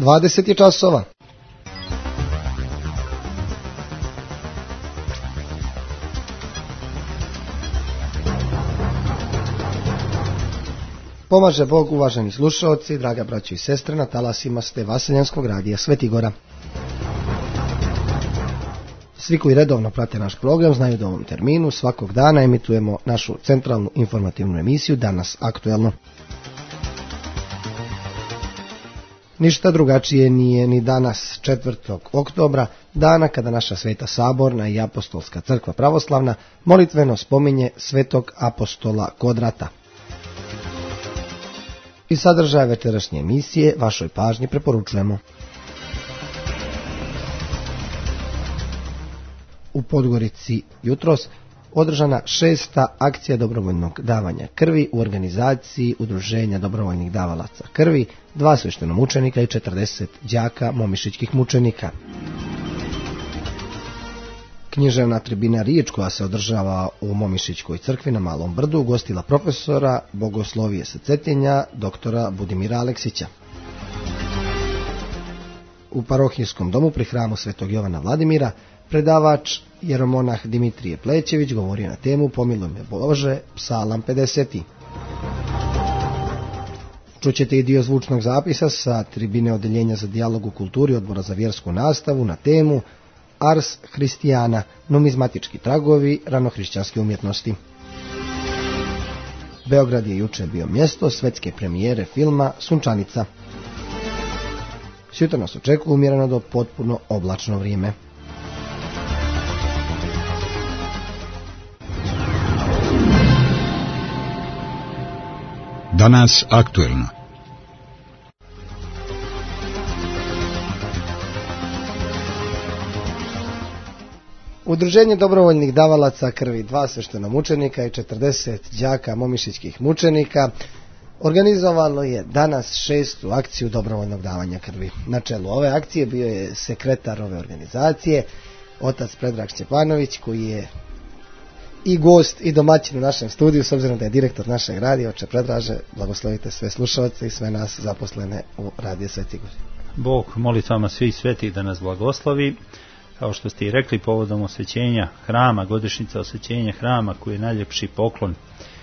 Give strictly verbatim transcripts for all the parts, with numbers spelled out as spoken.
dvadeset je časova. Pomaže Bog, uvaženi slušaoci, draga braćo i sestre, na talasima ste Vaseljanskog radija Sveti Gora. Svi koji redovno prate naš program znaju da u ovom terminu svakog dana emitujemo našu centralnu informativnu emisiju Danas aktuelno. Ništa drugačije nije ni danas, četvrtog oktobra, dana kada naša Sveta Saborna i Apostolska crkva pravoslavna molitveno spominje svetog apostola Kodrata. I sadržaje večerašnje emisije vašoj pažnji preporučujemo. U Podgorici jutros održana šesta akcija dobrovoljnog davanja krvi u organizaciji Udruženja dobrovoljnih davalaca krvi, dva sveštenomučenika i četrdeset đaka momišićkih mučenika. Književna tribina Riječ, koja se održava u Momišićkoj crkvi na Malom Brdu, ugostila profesora bogoslovije sa Cetinja, doktora Budimira Aleksića. U parohijskom domu pri hramu Svetog Jovana Vladimira predavač jeromonah Dimitrije Plećević govorio na temu Pomiluj me Bože, psalam pedeset. Čućete i dio zvučnog zapisa sa tribine Odeljenja za dijalog u kulturi Odbora za vjersku nastavu na temu Ars Hristiana, numizmatički tragovi ranohrišćanske umjetnosti. Beograd je jučer bio mjesto svetske premijere filma Sunčanica. Sutra nas očekuje umjereno do potpuno oblačno vrijeme. Danas aktuelno. Udruženje dobrovoljnih davalaca krvi, dva sveštenomučenika i četrdeset đaka momišićkih mučenika organizovalo je danas šestu akciju dobrovoljnog davanja krvi. Na čelu ove akcije bio je sekretar ove organizacije, otac Predrag Šćepanović, koji je i gost i domaćin u našem studiju, s obzirom da je direktor našeg radija. Oče Predraže, blagoslovite sve slušalce i sve nas zaposlene u radiju Sveti Gori. Bog molitvama svih svetih da nas blagoslovi. Kao što ste i rekli, povodom osvećenja hrama, godišnjica osvećenja hrama, koji je najljepši poklon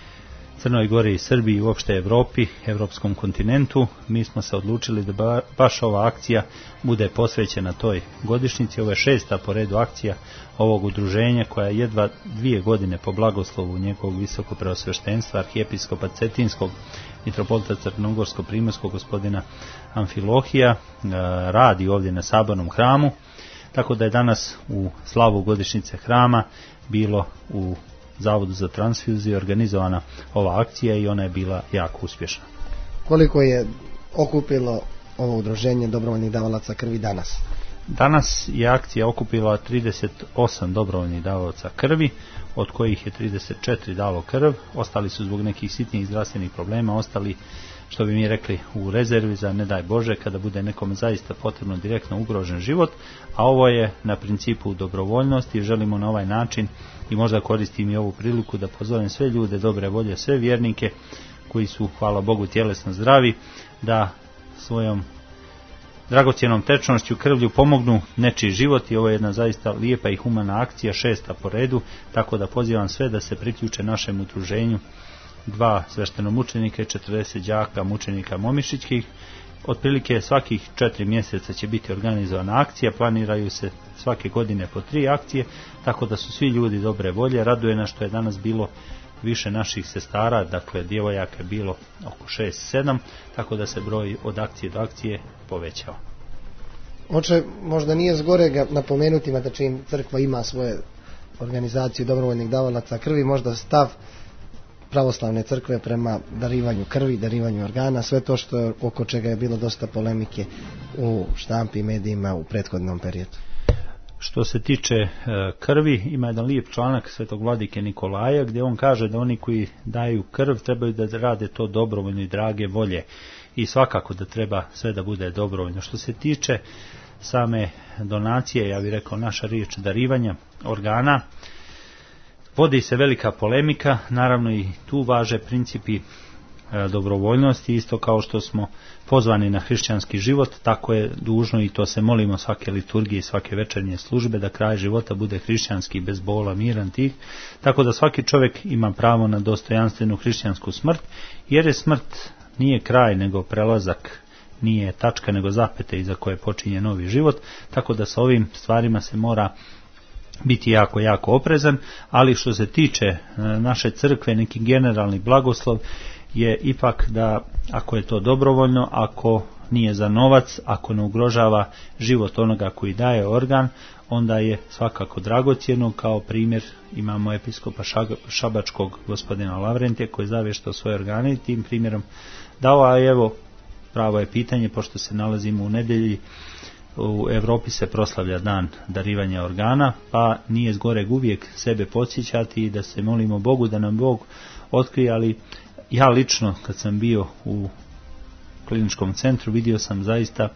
Crnoj Gori i Srbiji i uopšte Evropi, evropskom kontinentu, mi smo se odlučili da ba, baš ova akcija bude posvećena toj godišnjici. Ovo je šesta po redu akcija ovog udruženja, koja je jedva dvije godine po blagoslovu njegovog visokopreosveštenstva arhijepiskopa Cetinskog mitropolita Crnogorsko-primorskog gospodina Amfilohija radi ovdje na Sabornom hramu. Tako da je danas u slavu godišnjice hrama bilo u Zavodu za transfuziju organizovana ova akcija i ona je bila jako uspješna. Koliko je okupilo ovo udruženje dobrovoljnih davalaca krvi danas? Danas je akcija okupila trideset osam dobrovoljnih davalaca krvi, od kojih je trideset četiri dalo krv, ostali su zbog nekih sitnijih zdravstvenih problema, ostali, što bi mi rekli, u rezervi za ne daj Bože kada bude nekom zaista potrebno direktno ugrožen život, a ovo je na principu dobrovoljnosti. Želimo na ovaj način, i možda koristim i ovu priliku da pozovem sve ljude dobre volje, sve vjernike koji su, hvala Bogu, tjelesno zdravi, da svojom dragocjenom tečnošću, krvlju pomognu nečiji život. I ovo je jedna zaista lijepa i humana akcija, šesta po redu, tako da pozivam sve da se priključe našem udruženju, dva sveštenomučenika i četrdeset đaka mučenika momišićkih. Otprilike svakih četiri mjeseca će biti organizovana akcija, planiraju se svake godine po tri akcije, tako da su svi ljudi dobre volje. Raduje nas što je danas bilo više naših sestara, dakle djevojaka je bilo oko šest sedam, tako da se broj od akcije do akcije povećao. Oče, možda nije zgorega napomenuti, da čim crkva ima svoje organizacije dobrovoljnih davalaca krvi, možda stav pravoslavne crkve prema darivanju krvi, darivanju organa, sve to što je, oko čega je bilo dosta polemike u štampi i medijima u prethodnom periodu. Što se tiče e, krvi, ima jedan lijep članak svetog vladike Nikolaja gdje on kaže da oni koji daju krv trebaju da rade to dobrovoljno i drage volje, i svakako da treba sve da bude dobrovoljno. Što se tiče same donacije, ja bih rekao naša riječ darivanja organa, vodi se velika polemika, naravno i tu važe principi dobrovoljnosti, isto kao što smo pozvani na hrišćanski život, tako je dužno i to se molimo svake liturgije i svake večernje službe, da kraj života bude hrišćanski, bez bola, miran, tih, tako da svaki čovjek ima pravo na dostojanstvenu hrišćansku smrt, jer je smrt nije kraj nego prelazak, nije tačka nego zapete iza koje počinje novi život, tako da sa ovim stvarima se mora biti jako, jako oprezan, ali što se tiče naše crkve, neki generalni blagoslov je ipak da ako je to dobrovoljno, ako nije za novac, ako ne ugrožava život onoga koji daje organ, onda je svakako dragocjeno. Kao primjer imamo episkopa Šabačkog gospodina Lavrentija koji je zavještao svoje organe i tim primjerom dao, a evo pravo je pitanje, pošto se nalazimo u nedjelji, u Europi se proslavlja dan darivanja organa, pa nije zgoreg uvijek sebe podsjećati i da se molimo Bogu da nam Bog otkrije, ali ja lično kad sam bio u kliničkom centru vidio sam zaista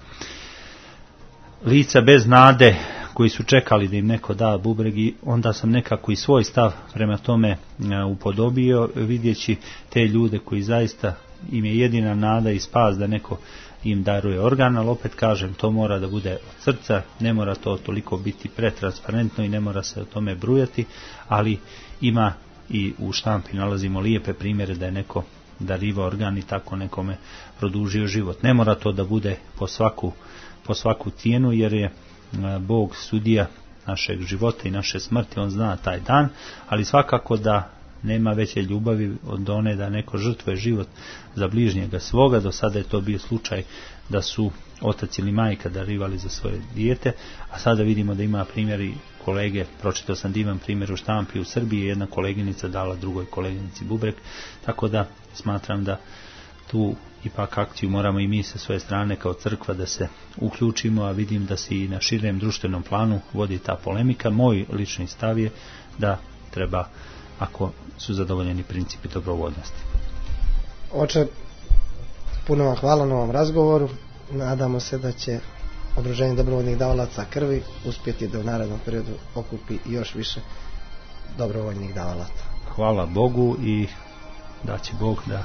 lica bez nade koji su čekali da im neko da bubreg i onda sam nekako i svoj stav prema tome upodobio vidjeći te ljude koji zaista im je jedina nada i spas da neko im daruje organ, ali opet kažem, to mora da bude od srca, ne mora to toliko biti pretransparentno i ne mora se o tome brujati, ali ima i u štampi nalazimo lijepe primjere da je neko darivao organ i tako nekome produžio život. Ne mora to da bude po svaku, po svaku cijenu, jer je Bog sudija našeg života i naše smrti, on zna taj dan, ali svakako da nema veće ljubavi od one da neko žrtvuje život za bližnjega svoga. Do sada je to bio slučaj da su otac ili majka darivali za svoje dijete, a sada vidimo da ima primjeri kolege, pročitao sam divan primjer u štampi u Srbiji, jedna koleginica dala drugoj koleginici bubreg, tako da smatram da tu ipak akciju moramo i mi sa svoje strane kao crkva da se uključimo, a vidim da se i na širem društvenom planu vodi ta polemika. Moj lični stav je da treba, ako su zadovoljeni principi dobrovoljnosti. Oče, puno vam hvala na ovom razgovoru. Nadamo se da će Udruženje dobrovoljnih davalaca krvi uspjeti da u narednom periodu okupi još više dobrovoljnih davalaca. Hvala Bogu i da će Bog da...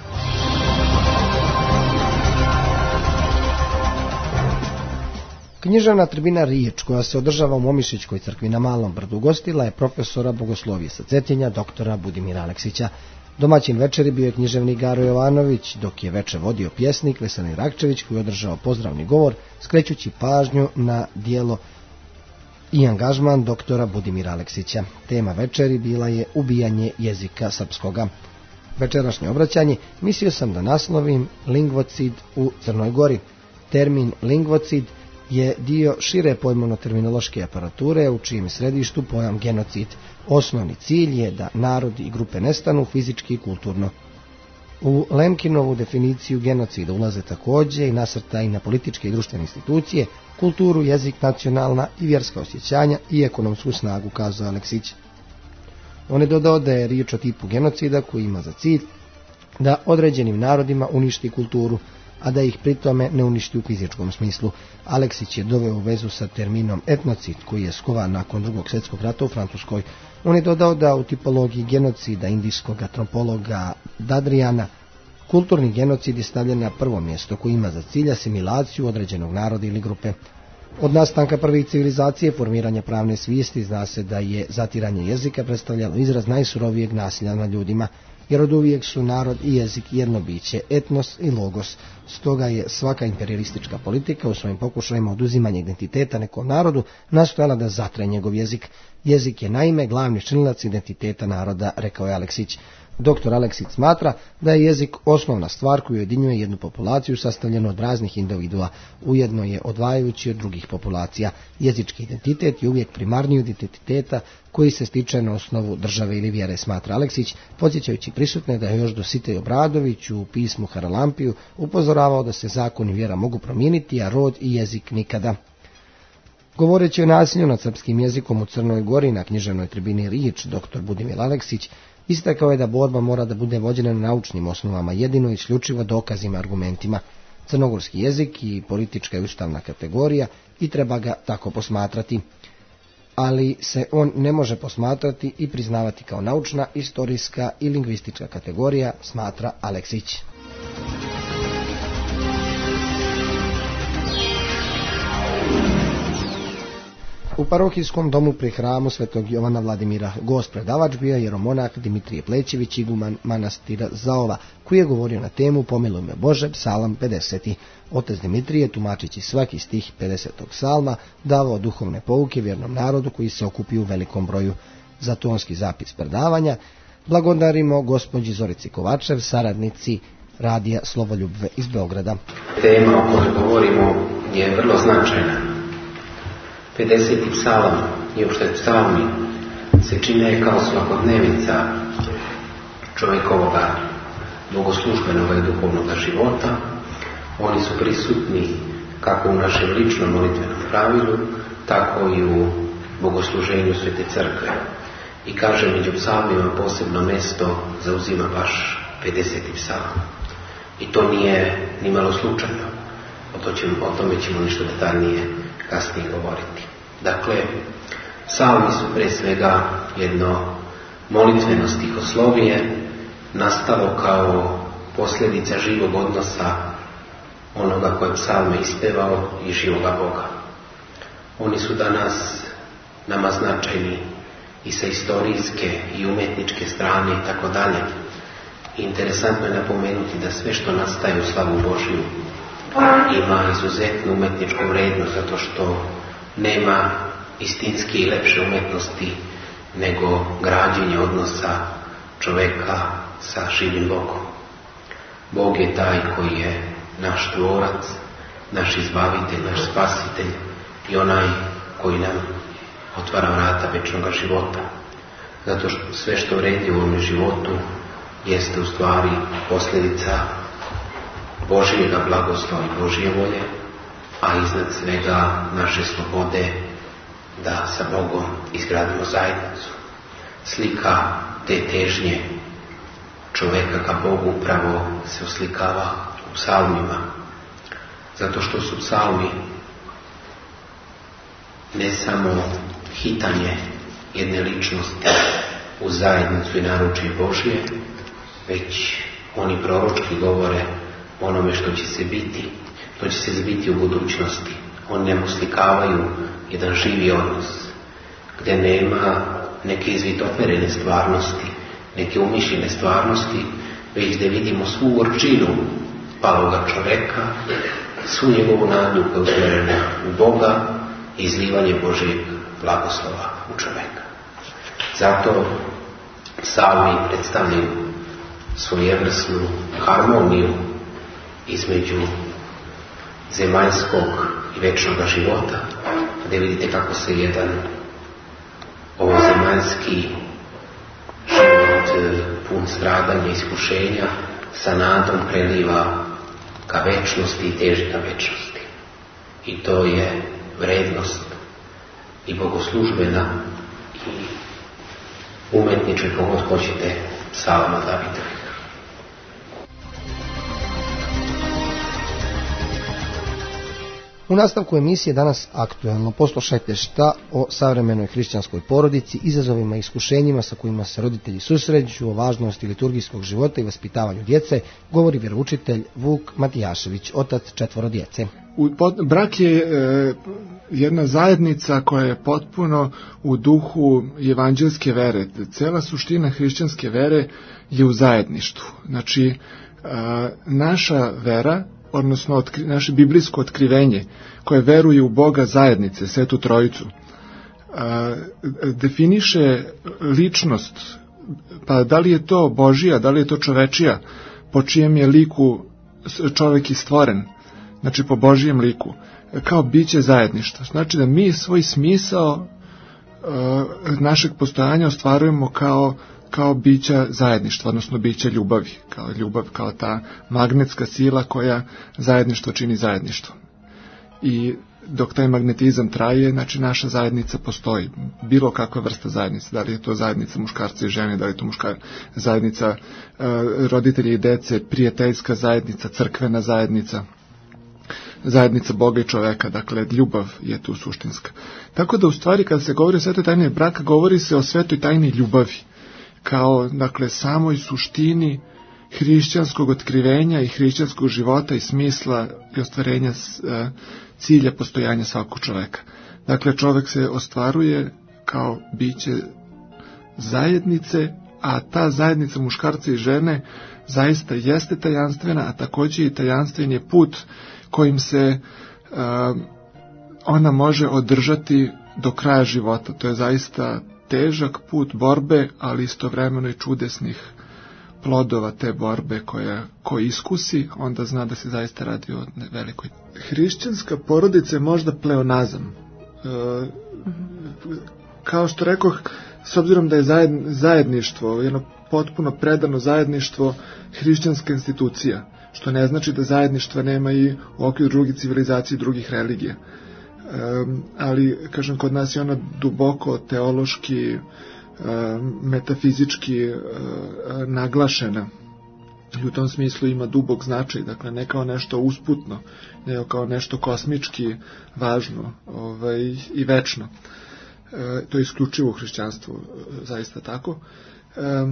Književna tribina Riječ, koja se održava u Momišićkoj crkvi na Malom Brdu, gostila je profesora bogoslovije sa Cetinja, doktora Budimira Aleksića. Domaćin večeri bio je književnik Garo Jovanović, dok je večer vodio pjesnik Veselin Rakčević, koji je održao pozdravni govor, skrećući pažnju na dijelo i angažman doktora Budimira Aleksića. Tema večeri bila je ubijanje jezika srpskoga. Večerašnje obraćanje mislio sam da naslovim lingvocid u Crnoj Gori. Termin lingvocid je dio šire pojmovno-terminološke aparature u čijem središtu pojam genocid. Osnovni cilj je da narodi i grupe nestanu fizički i kulturno. U Lemkinovu definiciju genocida ulaze također i nasrtaj na političke i društvene institucije, kulturu, jezik, nacionalna i vjerska osjećanja i ekonomsku snagu, kazao Aleksić. On je dodao da je riječ o tipu genocida koji ima za cilj da određenim narodima uništi kulturu, a da ih pritome ne uništi u fizičkom smislu. Aleksić je doveo u vezu sa terminom etnocid, koji je skovan nakon drugog svjetskog rata u Francuskoj. On je dodao da u tipologiji genocida indijskog antropologa Dadrijana kulturni genocid je stavljen na prvo mjesto, koji ima za cilj asimilaciju određenog naroda ili grupe. Od nastanka prvih civilizacije, formiranja pravne svijesti, zna se da je zatiranje jezika predstavljalo izraz najsurovijeg nasilja nad ljudima, jer od uvijek su narod i jezik jedno biće, etnos i logos. Stoga je svaka imperialistička politika u svojim pokušajima oduzimanja identiteta nekom narodu nastojala da zatre njegov jezik. Jezik je naime glavni činilac identiteta naroda, rekao je Aleksić. Doktor Aleksić smatra da je jezik osnovna stvar koju ujedinjuje jednu populaciju sastavljenu od raznih individua, ujedno je odvajajući od drugih populacija. Jezički identitet je uvijek primarniji od identiteta koji se stiče na osnovu države ili vjere, smatra Aleksić, podsjećajući prisutne da je još Dositej Obradović u pismu Haralampiju upozoravao da se zakon i vjera mogu promijeniti, a rod i jezik nikada. Govoreći o nasilju nad srpskim jezikom u Crnoj Gori na književnoj tribini Riječ, doktor Budimir Aleksić istakao je da borba mora da bude vođena na naučnim osnovama, jedino i isključivo dokazima i argumentima. Crnogorski jezik i politička i ustavna kategorija i treba ga tako posmatrati. ali se on ne može posmatrati i priznavati kao naučna, istorijska i lingvistička kategorija, smatra Aleksić. U parohijskom domu pri hramu Svetog Jovana Vladimira gost predavač bio jeromonah Dimitrije Plećević, iguman manastira Zaova, koji je govorio na temu Pomiluj me Bože, psalam pedeseti. Otac Dimitrije, tumačići svaki stih pedesetog psalma, davao duhovne pouke vjernom narodu koji se okupi u velikom broju. Za tonski zapis predavanja blagodarimo gospođi Zorici Kovačev, saradnici radija Slovoljubve iz Beograda. Tema o kojoj govorimo je vrlo značajna. pedeseti psalam i uopšte psalmi se čine kao svakodnevica čovjekovoga bogoslužbenoga i duhovnoga života. Oni su prisutni kako u našem ličnom molitvenom pravilu, tako i u bogosluženju Svete Crkve. I kaže, među psalmima posebno mjesto zauzima baš pedeseti psalam. I to nije ni malo slučajno. O, to ćemo, o tome ćemo nešto detaljnije kasnije govoriti. Dakle, psalmi su pre svega jedno molitveno stihoslovije, nastalo kao posljedica živog odnosa onoga koje psalme ispevao i živoga Boga. Oni su danas nama značajni i sa istorijske i umetničke strane i tako dalje. Interesantno je napomenuti da sve što nastaje u slavu Božiju ima izuzetnu umetničku vrednost, zato što nema istinski i lepše umetnosti nego građenje odnosa čoveka sa živim Bogom. Bog je taj koji je naš tvorac, naš izbavitelj, naš spasitelj i onaj koji nam otvara vrata večnog života. Zato što sve što vredi u ovom životu jeste u stvari posljedica Božjega blagoslova i Božje volje, a iznad svega naše slobode da sa Bogom izgradimo zajednicu. Slika te težnje čoveka ka Bogu upravo se oslikava u psalmima, zato što su psalmi ne samo hitanje jedne ličnosti u zajednicu i naručje Božje, već oni proročki govore onome što će se biti, što će se zbiti u budućnosti. Oni nam oslikavaju jedan živi odnos, gdje nema neke izvitoperene stvarnosti, neke umišljene stvarnosti, već gdje vidimo svu gorčinu paloga čoveka, svu njegovu nadu koja je usmjerena u Boga i izlivanje Božjeg blagoslova u čoveka. Zato psalmi predstavljaju svojevrsnu harmoniju između zemaljskog i večnog života, gdje vidite kako se jedan ovozemaljski život pun stradanja i iskušenja sa nadom preliva ka večnosti i teži ka večnosti. I to je vrednost i bogoslužbena i umetnička, kogod hoćete, psalama Davidovih. U nastavku emisije danas aktuelno poslušajte šta o savremenoj hrišćanskoj porodici, izazovima i iskušenjima sa kojima se roditelji susreću, o važnosti liturgijskog života i vaspitavanju djece, govori vjeroučitelj Vuk Matijašević, otac četvoro djece. U, pod, brak je e, jedna zajednica koja je potpuno u duhu evanđelske vere. Cela suština hrišćanske vere je u zajedništvu. Znači, e, naša vera, odnosno otkri, naše biblijsko otkrivenje koje veruje u Boga zajednice, Svetu Trojicu, a, definiše ličnost, pa da li je to Božija, da li je to čovečija, po čijem je liku čovjek i stvoren, znači po Božijem liku, kao biće zajedništva. Znači da mi svoj smisao a, našeg postojanja ostvarujemo kao kao bića zajedništva, odnosno bića ljubavi, kao ljubav, kao ta magnetska sila koja zajedništvo čini zajedništvo. I dok taj magnetizam traje, znači naša zajednica postoji, bilo kakva vrsta zajednice, da li je to zajednica muškarca i žene, da li je to muškar, zajednica uh, roditelji i dece, prijateljska zajednica, crkvena zajednica. zajednica Boga i čoveka, dakle ljubav je tu suštinska. Tako da u stvari kad se govori o svetoj tajni braka, govori se o svetoj tajni ljubavi, kao dakle samoj suštini hrišćanskog otkrivenja i hrišćanskog života i smisla i ostvarenja cilja postojanja svakog čoveka. Dakle, čovek se ostvaruje kao biće zajednice, a ta zajednica muškarca i žene zaista jeste tajanstvena, a takođe i tajanstven je put kojim se uh, ona može održati do kraja života. To je zaista težak put borbe, ali istovremeno i čudesnih plodova te borbe koja ko iskusi, onda zna da se zaista radi o velikoj. Hrišćanska porodica je možda pleonazam. Uh, kao što rekoh, s obzirom da je zajedništvo, jedno potpuno predano zajedništvo, hrišćanska institucija, što ne znači da zajedništva nema i u okviru drugih civilizacija i drugih religija. Um, ali, kažem, kod nas je ona duboko teološki, um, metafizički um, naglašena. I u tom smislu ima dubok značaj, dakle ne kao nešto usputno, nego kao nešto kosmički važno ovaj, i večno. E, to je isključivo u hrišćanstvu, zaista tako. E, e,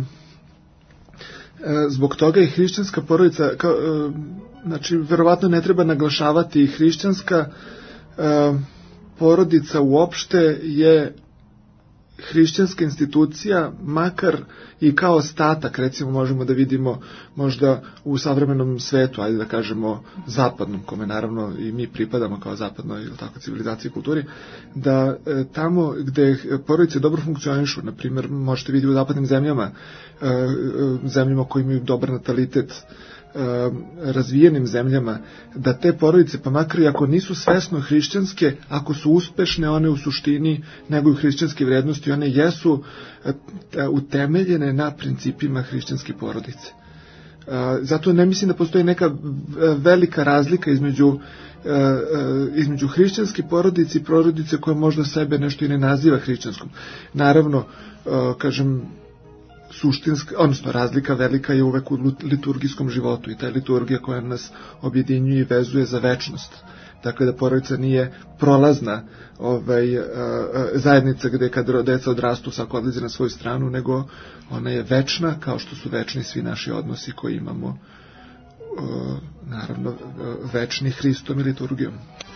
zbog toga i hrišćanska porodica, kao, e, znači, verovatno ne treba naglašavati, hrišćanska e, porodica uopšte je hrišćanska institucija, makar i kao ostatak, recimo možemo da vidimo možda u savremenom svetu, ajde da kažemo zapadnom, kome naravno i mi pripadamo kao zapadnoj ili tako civilizaciji i kulturi, da e, tamo gde porodice dobro funkcionišu, na primjer možete vidjeti u zapadnim zemljama, e, e, zemljama koji imaju dobar natalitet, razvijenim zemljama, da te porodice, pa makar i ako nisu svesno hrišćanske, ako su uspešne, one u suštini neguju hrišćanske vrednosti, one jesu utemeljene na principima hrišćanske porodice. Zato ne mislim da postoji neka velika razlika između između hrišćanske porodice i porodice koja možda sebe nešto i ne naziva hrišćanskom. Naravno, kažem, suštinska, odnosno razlika velika je uvek u liturgijskom životu i ta liturgija koja nas objedinjuje i vezuje za večnost. Dakle, da porodica nije prolazna ovaj, zajednica gde kad deca odrastu svako odlazi na svoju stranu, nego ona je večna, kao što su večni svi naši odnosi koji imamo, naravno, večni Hristom i liturgijom.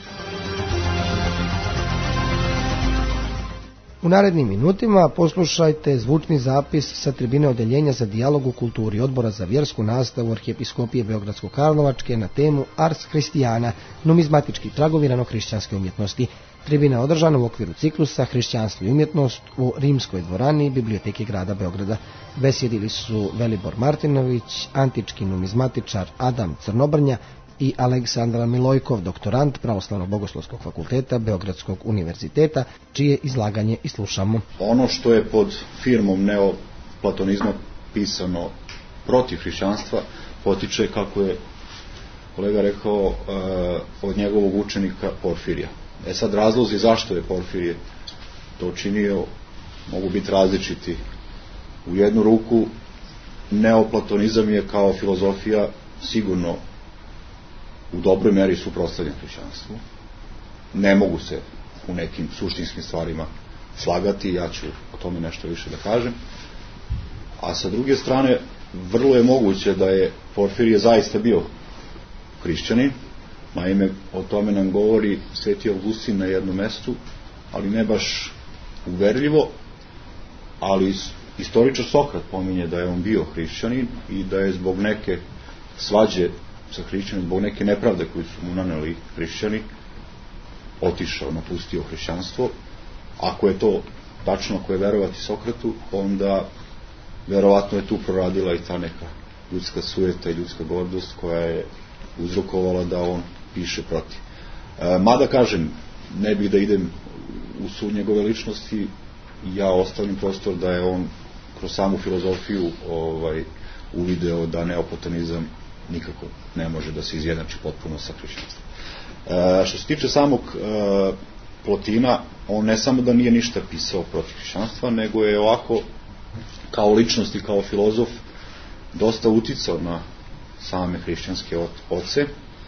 U narednim minutima poslušajte zvučni zapis sa tribine Odeljenja za dijalog u kulturi Odbora za vjersku nastavu Arhijepiskopije Beogradsko-Karlovačke na temu Ars Christiana, numizmatički tragovi ranohrišćanske umjetnosti. Tribina je održana u okviru ciklusa Hrišćanstvo i umjetnost u Rimskoj dvorani Biblioteke grada Beograda. Besjedili su Velibor Martinović, antički numizmatičar Adam Crnobrnja i Aleksandar Milojkov, doktorant Pravoslavno-bogoslovskog fakulteta Beogradskog univerziteta, čije izlaganje i slušamo. Ono što je pod firmom neoplatonizma pisano protiv hrišćanstva potiče, kako je kolega rekao, od njegovog učenika Porfirija. E sad, razlozi zašto je Porfirije to učinio mogu biti različiti. U jednu ruku, neoplatonizam je kao filozofija sigurno u dobroj meri suprotstavljen hrišćanstvu. Ne mogu se u nekim suštinskim stvarima slagati, ja ću o tome nešto više da kažem. A sa druge strane, vrlo je moguće da je Porfirije zaista bio hrišćanin. Naime, o tome nam govori Sveti Avgustin na jednom mestu, ali ne baš uverljivo, ali istoričar Sokrat pominje da je on bio hrišćanin i da je zbog neke svađe sa hrišćanom, zbog neke nepravde koju su mu naneli hrišćani, otišao, napustio hrišćanstvo. Ako je to tačno, ako je verovati Sokratu, onda verovatno je tu proradila i ta neka ljudska sujeta i ljudska gordost koja je uzrokovala da on piše protiv. E, mada kažem, ne bih da idem u sud njegove ličnosti, ja ostavim prostor da je on kroz samu filozofiju ovaj, uvideo da neoplatonizam nikako ne može da se izjednači potpuno sa hrišćanstvom. E, što se tiče samog e, Plotina, on ne samo da nije ništa pisao protiv hrišćanstva, nego je ovako kao ličnost i kao filozof dosta uticao na same hrišćanske oce.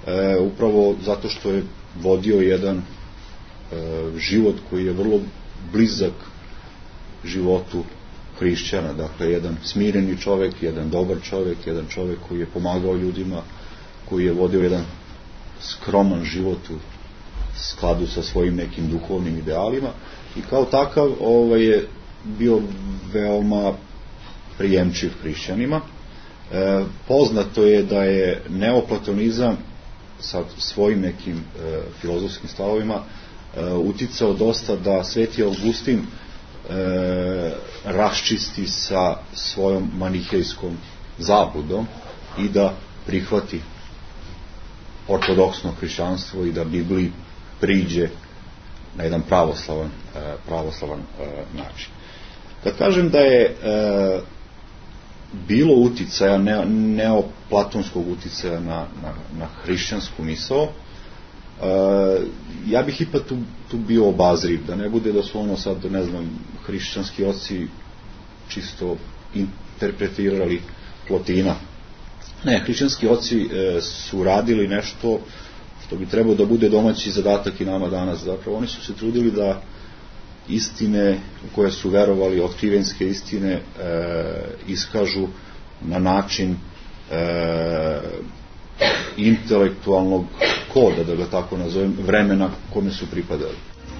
e, upravo zato što je vodio jedan e, život koji je vrlo blizak životu hrišćana, dakle jedan smireni čovjek, jedan dobar čovjek, jedan čovjek koji je pomagao ljudima, koji je vodio jedan skroman život u skladu sa svojim nekim duhovnim idealima i kao takav ovaj, je bio veoma prijemčiv hrišćanima. E, poznato je da je neoplatonizam sa svojim nekim e, filozofskim stavovima e, uticao dosta da Sveti Augustin e, raščisti sa svojom manihejskom zabudom i da prihvati ortodoksno hrišćanstvo i da Bibliji priđe na jedan pravoslavan, e, pravoslavan e, način. Kad kažem da je e, bilo uticaja, ne, neoplatonskog uticaja na, na, na hrišćansku misao, e, ja bih ipak tu, tu bio obazriv, da ne bude da su ono sad, ne znam, hrišćanski oci čisto interpretirali Plotina. Ne, hrišćanski oci e, su radili nešto što bi trebalo da bude domaći zadatak i nama danas. Zapravo oni su se trudili da istine u koje su verovali, otkrivenske istine, e, iskažu na način e, intelektualnog koda, da ga tako nazovem, vremena kome su pripadali.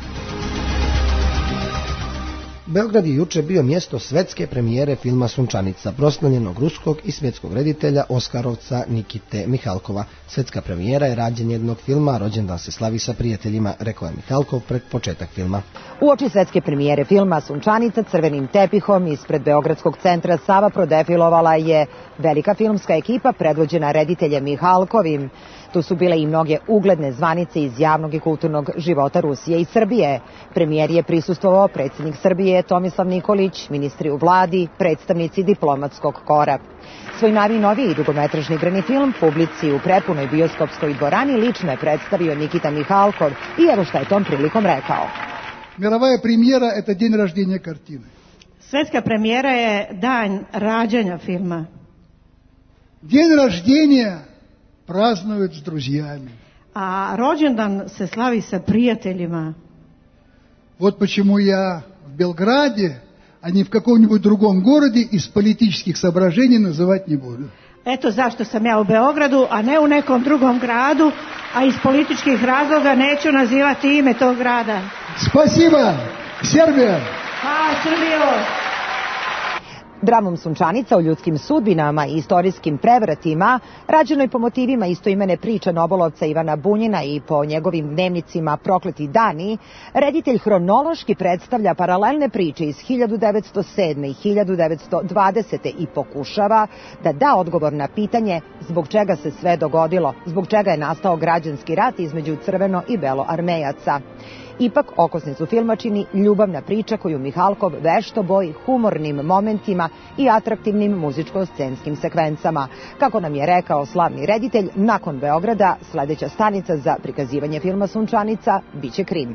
Beograd je juče bio mjesto svetske premijere filma Sunčanica, proslavljenog ruskog i svjetskog reditelja Oskarovca Nikite Mihalkova. Svetska premijera je rađen jednog filma, rođendan se slavi sa prijateljima, rekao je Mihalkov pred početak filma. Uoči svetske premijere filma Sunčanica crvenim tepihom ispred Beogradskog centra Sava prodefilovala je velika filmska ekipa predvođena rediteljem Mihalkovim. Tu su bile i mnoge ugledne zvanice iz javnog i kulturnog života Rusije i Srbije. Premijer je prisustvovao predsjednik Srbije Tomislav Nikolić, ministri u vladi, predstavnici diplomatskog kora. Svoj najnoviji dugometražni igrani film publici u prepunoj bioskopskoj dvorani lično je predstavio Nikita Mihalkov i evo šta je tom prilikom rekao. Мировая премьера – это день рождения картины. Svetska premijera je dan rađanja filma. День рождения празднуют с друзьями. A rođendan se slavi sa prijateljima. Вот почему я в Белграде, а не в каком-нибудь другом городе из политических соображений называть не буду. Eto zašto sam ja u Beogradu, a ne u nekom drugom gradu, a iz političkih razloga neću nazivati ime tog grada. Спасибо, Сербия! Hvala, Srbijo! Dramom Sunčanica o ljudskim sudbinama i istorijskim prevratima, rađenoj po motivima istoimene priče nobelovca Ivana Bunjina i po njegovim dnevnicima Prokleti dani, reditelj hronološki predstavlja paralelne priče iz hiljadu devetsto sedme i hiljadu devetsto dvadesete i pokušava da da odgovor na pitanje zbog čega se sve dogodilo, zbog čega je nastao građanski rat između crveno i belo armejaca. Ipak okosnicu filma čini ljubavna priča koju Mihalkov vešto boji humornim momentima i atraktivnim muzičko-scenskim sekvencama. Kako nam je rekao slavni reditelj, nakon Beograda sledeća stanica za prikazivanje filma Sunčanica biće Krim.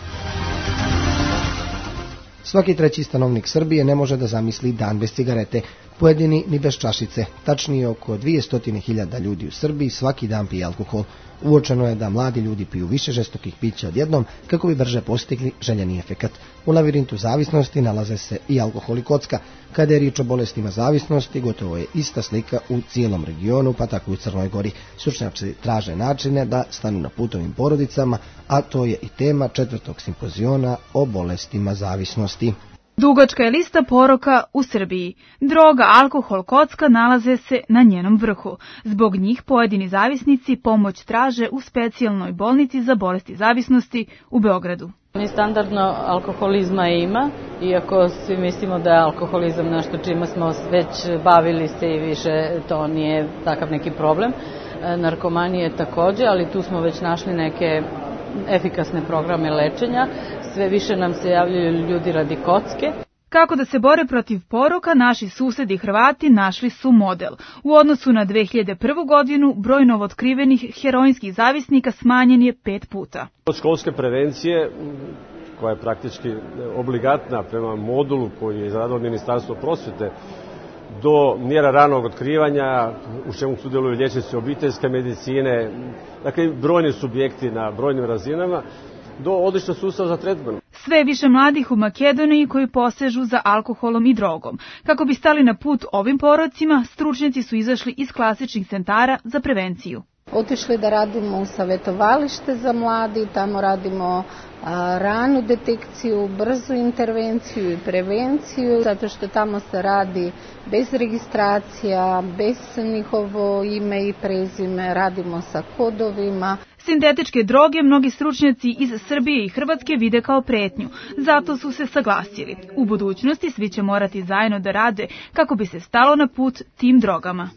Svaki treći stanovnik Srbije ne može da zamisli dan bez cigarete, pojedini ni bez čašice. Tačnije, oko dvjesto hiljada ljudi u Srbiji svaki dan pije alkohol. Uočeno je da mladi ljudi piju više žestokih pića odjednom kako bi brže postigli željeni efekat. U lavirintu zavisnosti nalaze se i alkohol i kocka. Kada je riječ o bolestima zavisnosti, gotovo je ista slika u cijelom regionu, pa tako i u Crnoj Gori. Stručnjaci traže načine da stanu na put ovim porodicama, a to je i tema četvrtog simpoziona o bolestima zavisnosti. Dugačka je lista poroka u Srbiji. Droga, alkohol, kocka nalaze se na njenom vrhu. Zbog njih pojedini zavisnici pomoć traže u specijalnoj bolnici za bolesti zavisnosti u Beogradu. Ni standardno alkoholizma ima, iako svi mislimo da je alkoholizam nešto čime smo već bavili se i više to nije takav neki problem. Narkomanije takođe, ali tu smo već našli neke efikasne programe lečenja. Sve više nam se javljaju ljudi radi kocke. Kako da se bore protiv poroka, naši susedi Hrvati našli su model. U odnosu na dve hiljade prvu godinu, broj novootkrivenih heroinskih zavisnika smanjen je pet puta. Od školske prevencije, koja je praktički obligatna prema modulu koji je izradilo Ministarstvo prosvete, do mjera ranog otkrivanja, u čemu sudjeluju liječnici obiteljske medicine, dakle brojni subjekti na brojnim razinama, do odličnog sustava za tretman. Sve više mladih u Makedoniji koji posežu za alkoholom i drogom. Kako bi stali na put ovim porocima, stručnjaci su izašli iz klasičnih centara za prevenciju. Otišli da radimo u savjetovalište za mladi, tamo radimo a, ranu detekciju, brzu intervenciju i prevenciju, zato što tamo se radi bez registracija, bez njihovo ime i prezime, radimo sa kodovima. Sintetičke droge mnogi stručnjaci iz Srbije i Hrvatske vide kao pretnju, zato su se saglasili. U budućnosti svi će morati zajedno da rade kako bi se stalo na put tim drogama.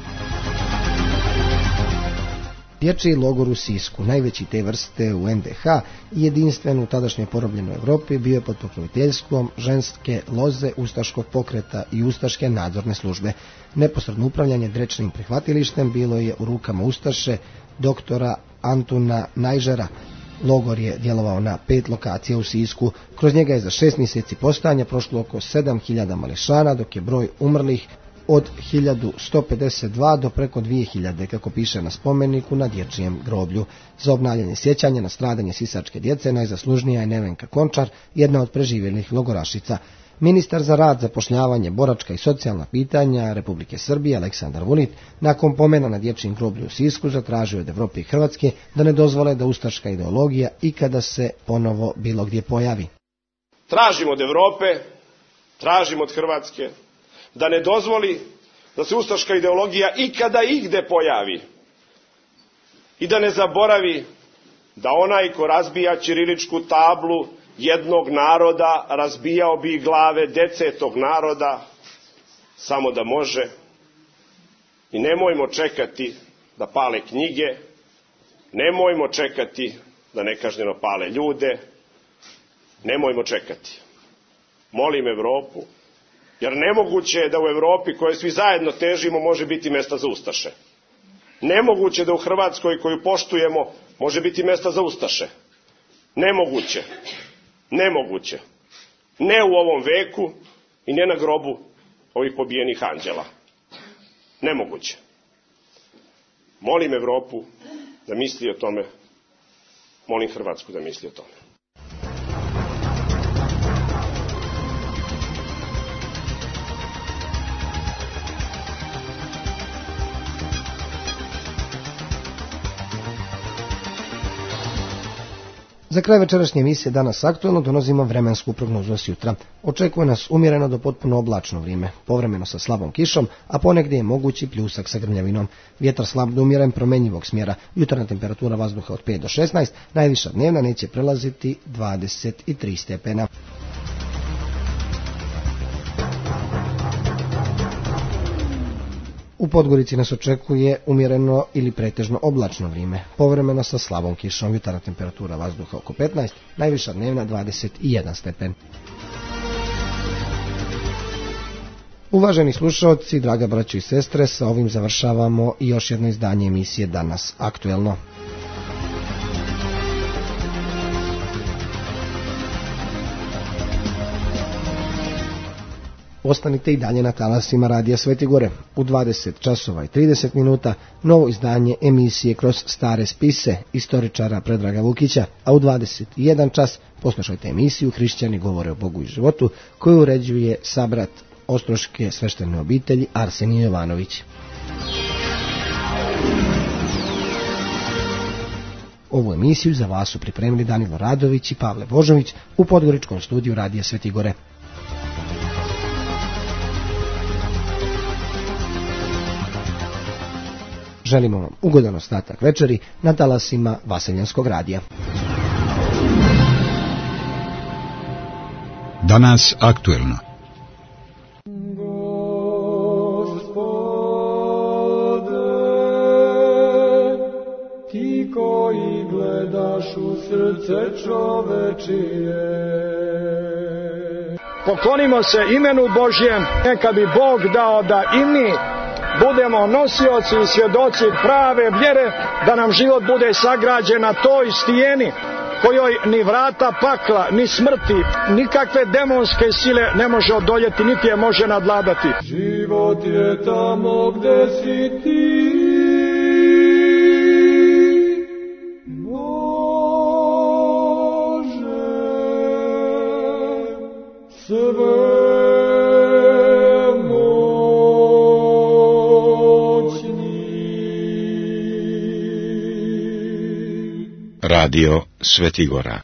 Dječji logor u Sisku, najveći te vrste u en de ha i jedinstven u tadašnjoj porobljenoj Evropi, bio je pod pokroviteljstvom ženske loze ustaškog pokreta i ustaške nadzorne službe. Neposredno upravljanje drečnim prihvatilištem bilo je u rukama ustaše doktora Antuna Najžera. Logor je djelovao na pet lokacija u Sisku. Kroz njega je za šest mjeseci postojanja prošlo oko sedam hiljada mališana, dok je broj umrlih od hiljadu sto pedeset dva do preko dvije hiljade, kako piše na spomeniku na dječjem groblju. Za obnavljanje sjećanja na stradanje sisačke djece najzaslužnija je Nevenka Končar, jedna od preživjelih logorašica. Ministar za rad, zapošljavanje, boračka i socijalna pitanja Republike Srbije Aleksandar Vulin nakon pomena na dječjem groblju u Sisku zatražio od Evrope i Hrvatske da ne dozvole da ustaška ideologija ikada se ponovo bilo gdje pojavi. Tražimo od Evrope, tražimo od Hrvatske da ne dozvoli da se ustaška ideologija ikada igde pojavi i da ne zaboravi da onaj ko razbija ćiriličku tablu jednog naroda razbijao bi glave dece tog naroda samo da može. I nemojmo čekati da pale knjige, nemojmo čekati da nekažnjeno pale ljude, nemojmo čekati. Molim Evropu, jer nemoguće je da u Evropi kojoj svi zajedno težimo može biti mesta za ustaše. Nemoguće je da u Hrvatskoj koju poštujemo može biti mesta za ustaše. Nemoguće. Nemoguće. Ne u ovom veku i ne na grobu ovih pobijenih anđela. Nemoguće. Molim Evropu da misli o tome. Molim Hrvatsku da misli o tome. Za kraj večerašnje emisije Danas aktualno donosimo vremensku prognozu s jutra. Očekuje nas umjereno do potpuno oblačno vrijeme, povremeno sa slabom kišom, a ponegdje je mogući pljusak sa grmljavinom. Vjetar slab do umjeren promenjivog smjera, jutarnja temperatura vazduha od pet do šesnaest, najviša dnevna neće prelaziti dvadeset tri stepena. U Podgorici nas očekuje umjereno ili pretežno oblačno vrijeme, povremeno sa slabom kišom, jutarnja temperatura vazduha oko petnaest, najviša dnevna dvadeset jedan stepen. Uvaženi slušalci, draga braćo i sestre, sa ovim završavamo i još jedno izdanje emisije Danas aktuelno. Ostanite i dalje na talasima Radija Sveti Gore. U dvadeset časova i trideset minuta novo izdanje emisije Kroz stare spise istoričara Predraga Vukića, a u dvadeset jedan čas poslušajte emisiju Hrišćani govore o Bogu i životu, koju uređuje sabrat ostroške sveštene obitelji Arsenije Jovanović. Ovu emisiju za vas su pripremili Danilo Radović i Pavle Božović u podgoričkom studiju Radija Sveti Gore. Želimo vam ugodan ostatak večeri na talasima Vaseljanskog radija. Danas aktuelno. Gospode, ti koji gledaš u srce čovečije. Poklonimo se imenu Božjem, neka bi Bog dao da i mi budemo nosioci i svjedoci prave vjere, da nam život bude sagrađen na toj stijeni kojoj ni vrata pakla, ni smrti, nikakve demonske sile ne može odoljeti, niti je može nadladati. Život je tamo gde si ti, Bože, sve Radio Svetigora.